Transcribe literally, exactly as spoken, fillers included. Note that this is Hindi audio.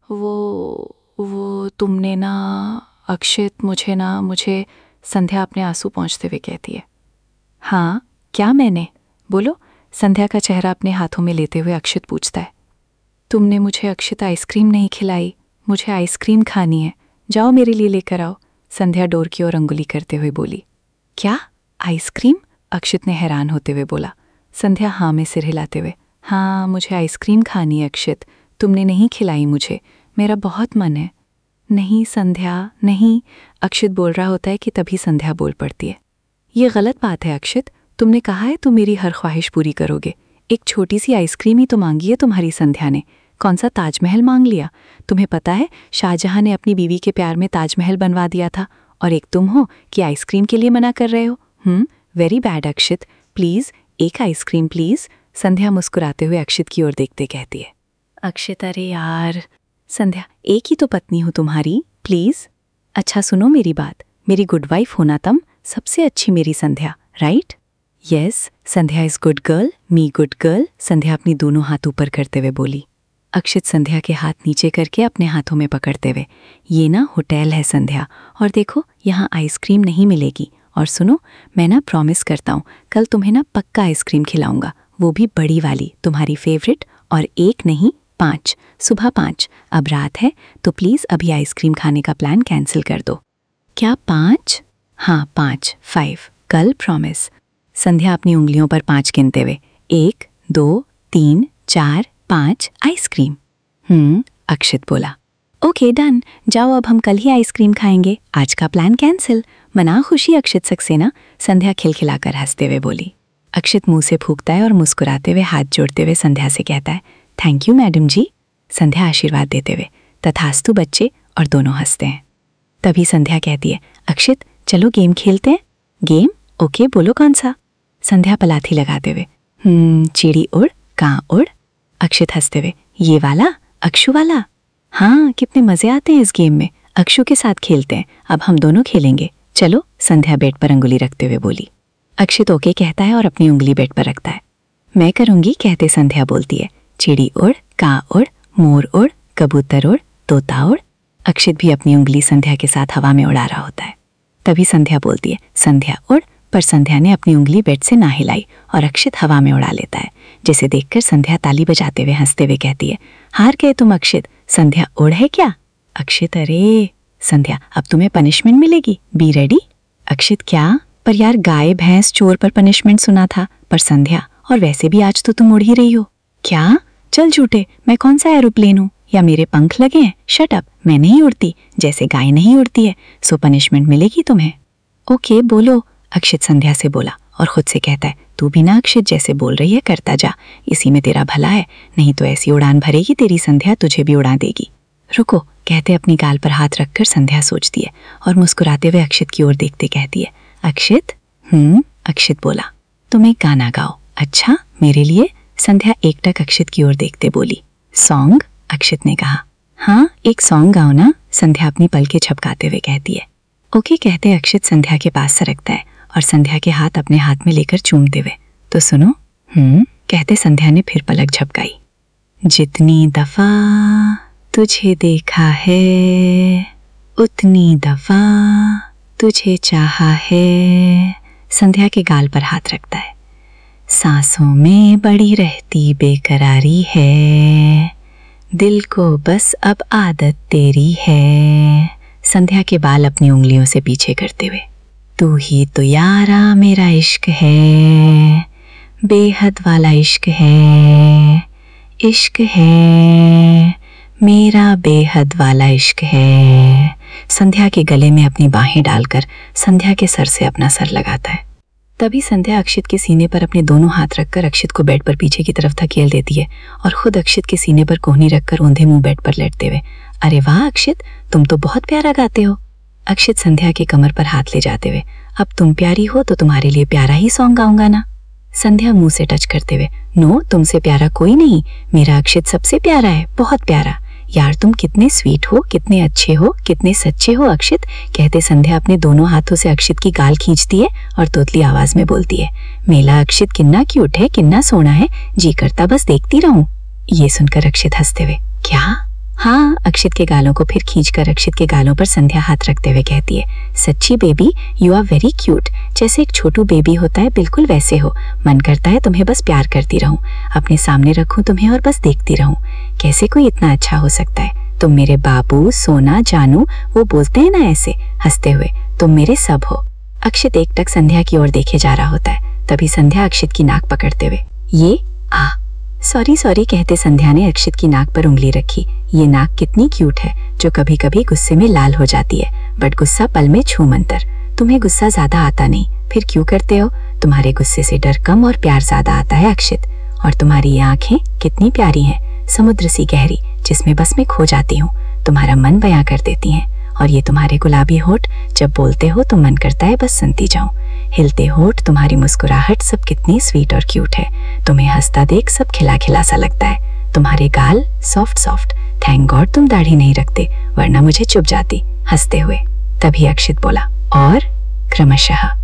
वो वो तुमने ना अक्षित मुझे ना मुझे संध्या अपने आंसू पोंछते हुए कहती है। हाँ क्या मैंने? बोलो। संध्या का चेहरा अपने हाथों में लेते हुए अक्षित पूछता है। तुमने मुझे अक्षित आइसक्रीम नहीं खिलाई, मुझे आइसक्रीम खानी है, जाओ मेरे लिए लेकर आओ। संध्या डोर की ओर अंगुली करते हुए बोली। क्या आइसक्रीम? अक्षित ने हैरान होते हुए बोला। संध्या हाँ में सिर हिलाते हुए। हाँ मुझे आइसक्रीम खानी है अक्षित, तुमने नहीं खिलाई मुझे, मेरा बहुत मन है। नहीं संध्या नहीं, अक्षित बोल रहा होता है कि तभी संध्या बोल पड़ती है। ये गलत बात है अक्षित, तुमने कहा है तुम मेरी हर ख्वाहिश पूरी करोगे। एक छोटी सी आइसक्रीम ही तो मांगी है तुम्हारी संध्या ने, कौन सा ताजमहल मांग लिया? तुम्हें पता है शाहजहां ने अपनी बीवी के प्यार में ताजमहल बनवा दिया था, और एक तुम हो कि आइसक्रीम के लिए मना कर रहे हो। Hmm very bad Akshit, please एक आइसक्रीम प्लीज़। संध्या मुस्कुराते हुए अक्षित की ओर देखते कहती है। अक्षित अरे यार संध्या, एक ही तो पत्नी हो तुम्हारी, प्लीज़। अच्छा सुनो मेरी बात, मेरी गुड वाइफ होना तुम, सबसे अच्छी मेरी Sandhya, right? Yes Sandhya is good girl, me good girl. Sandhya अपनी दोनों हाथ ऊपर करते हुए बोली। अक्षित संध्या के हाथ नीचे करके अपने हाथों में पकड़ते हुए, ये ना होटल है संध्या, और देखो यहाँ आइसक्रीम नहीं मिलेगी, और सुनो मैं ना प्रॉमिस करता हूँ कल तुम्हें ना पक्का आइसक्रीम खिलाऊंगा, वो भी बड़ी वाली, तुम्हारी फेवरेट, और एक नहीं पाँच, सुबह पाँच। अब रात है तो प्लीज़ अभी आइसक्रीम खाने का प्लान कैंसिल कर दो। क्या पाँच? हाँ पाँच, फाइव, कल प्रॉमिस। संध्या अपनी उंगलियों पर पाँच गिनते हुए, एक दो तीन चार पाँच, आइसक्रीम। हम्म अक्षित बोला। ओके डन, जाओ अब हम कल ही आइसक्रीम खाएंगे, आज का प्लान कैंसिल। मना खुशी अक्षित सक्सेना। संध्या खिलखिलाकर हंसते हुए बोली। अक्षित मुंह से फूंकता है और मुस्कुराते हुए हाथ जोड़ते हुए संध्या से कहता है, thank you madam ji. Sandhya आशीर्वाद देते हुए, तथास्तु बच्चे, और दोनों हंसते हैं। तभी संध्या कहती है, अक्षित चलो गेम खेलते हैं। गेम? ओके बोलो कौन सा? संध्या पलाथी लगाते हुए, हम्म चिड़ी उड़ कहाँ उड़। अक्षित हंसते हुए, ये वाला, अक्षु वाला? हाँ कितने मजे आते हैं इस गेम में, अक्षु के साथ खेलते हैं, अब हम दोनों खेलेंगे, चलो। संध्या बेड पर अंगुली रखते हुए बोली। अक्षित ओके कहता है और अपनी उंगली बेड पर रखता है। मैं करूंगी कहते संध्या बोलती है, चिड़ी उड़ kaa उड़, मोर उड़, कबूतर उड़, तोता उड़। अक्षित भी अपनी उंगली संध्या के साथ हवा में उड़ा रहा होता है। तभी संध्या बोलती है, संध्या उड़, पर संध्या ने अपनी उंगली बेड से ना हिलाई और अक्षित हवा में उड़ा लेता है, जिसे देखकर संध्या ताली बजाते हुए हंसते हुए कहती है, हार गए तुम अक्षित, संध्या उड़ है क्या? अक्षित अरे संध्या, अब तुम्हें पनिशमेंट मिलेगी, बी रेडी। अक्षित क्या? पर यार गाय भैंस चोर पर पनिशमेंट सुना था, पर संध्या, और वैसे भी आज तो तुम उड़ ही रही हो। क्या? चल झूठे, मैं कौन सा एरोप्लेन हूँ या मेरे पंख लगे हैं? शट अप, मैं नहीं उड़ती, जैसे गाय नहीं उड़ती है, सो पनिशमेंट मिलेगी तुम्हें। ओके बोलो, अक्षित संध्या से बोला और खुद से कहता है, तू भी ना अक्षित जैसे बोल रही है करता जा, इसी में तेरा भला है, नहीं तो ऐसी उड़ान भरेगी तेरी संध्या तुझे भी उड़ा देगी। रुको, कहते अपनी गाल पर हाथ रखकर संध्या सोचती है और मुस्कुराते हुए अक्षित की ओर देखते कहती है, अक्षित? हम्म अक्षित बोला, तुम एक गाना गाओ। अच्छा मेरे लिए? संध्या एकटक अक्षित की ओर देखते बोली। सॉन्ग? अक्षित ने कहा। हाँ एक सॉन्ग गाओ ना, संध्या अपनी पलकें झपकाते हुए कहती है। ओके कहते अक्षित संध्या के पास सरकता है और संध्या के हाथ अपने हाथ में लेकर चूमते हुए, तो सुनो। हम्म कहते संध्या ने फिर पलक झपकाई। जितनी दफा तुझे देखा है उतनी दफा तुझे चाहा है। संध्या के गाल पर हाथ रखता है। सांसों में बड़ी रहती बेकरारी है, दिल को बस अब आदत तेरी है। संध्या के बाल अपनी उंगलियों से पीछे करते हुए, तू ही तो यारा मेरा इश्क है, बेहद वाला इश्क है, इश्क है मेरा बेहद वाला इश्क है। संध्या के गले में अपनी बाहें डालकर संध्या के सर से अपना सर लगाता है। तभी संध्या अक्षित के सीने पर अपने दोनों हाथ रखकर अक्षित को बेड पर पीछे की तरफ धकेल देती है और खुद अक्षित के सीने पर कोहनी रखकर औंधे मुंह बेड पर लेटते हुए, अरे वाह अक्षित, तुम तो बहुत प्यारा गाते हो। अक्षित संध्या के कमर पर हाथ ले जाते हुए, अब तुम प्यारी हो तो तुम्हारे लिए प्यारा ही सॉन्ग गाऊंगा ना। संध्या मुंह से टच करते हुए, नो तुमसे प्यारा कोई नहीं, मेरा अक्षित सबसे प्यारा है, बहुत प्यारा। यार तुम कितने स्वीट हो, कितने अच्छे हो, कितने सच्चे हो अक्षित। कहते संध्या अपने दोनों हाथों से अक्षित की गाल खींचती है और तोतली आवाज में बोलती है, मेला अक्षित किन्ना क्यूट है, किन्ना सोना है, जी करता बस देखती रहूं। ये सुनकर अक्षित हंसते हुए, क्या? हाँ, अक्षित के गालों को फिर खींचकर अक्षित के गालों पर संध्या हाथ रखते हुए कहती है, सच्ची baby, you are very cute. जैसे एक छोटू बेबी होता है, बिल्कुल वैसे हो। मन करता है तुम्हें बस प्यार करती रहूं, अपने सामने रखूं तुम्हें और बस देखती रहूं। कैसे कोई इतना अच्छा हो सकता है? तुम मेरे बाबू, सोना, जानू, वो बोलते हैं ना ऐसे हंसते हुए, तुम मेरे सब हो। अक्षित एकटक संध्या की ओर देखे जा रहा होता है। तभी संध्या अक्षित की नाक पकड़ते हुए, ये आ सॉरी सॉरी कहते संध्या ने अक्षित की नाक पर उंगली रखी। ये नाक कितनी क्यूट है, जो कभी कभी गुस्से में लाल हो जाती है, बट गुस्सा पल में छू मंतर। तुम्हें गुस्सा ज्यादा आता नहीं, फिर क्यों करते हो? तुम्हारे गुस्से से डर कम और प्यार ज्यादा आता है अक्षित। और तुम्हारी ये आंखें कितनी प्यारी हैं, समुद्र सी गहरी, जिसमें बस मैं खो जाती हूँ। तुम्हारा मन बयां कर देती हैं। और ये तुम्हारे गुलाबी होठ, जब बोलते हो तो मन करता है बस सुनती जाऊं। हिलते होठ, तुम्हारी मुस्कुराहट, सब कितनी स्वीट और क्यूट है। तुम्हें हंसता देख सब खिला खिला सा लगता है। तुम्हारे गाल सॉफ्ट सॉफ्ट। थैंक गॉड तुम दाढ़ी नहीं रखते, वरना मुझे चुभ जाती हंसते हुए। तभी अक्षित बोला, और क्रमशः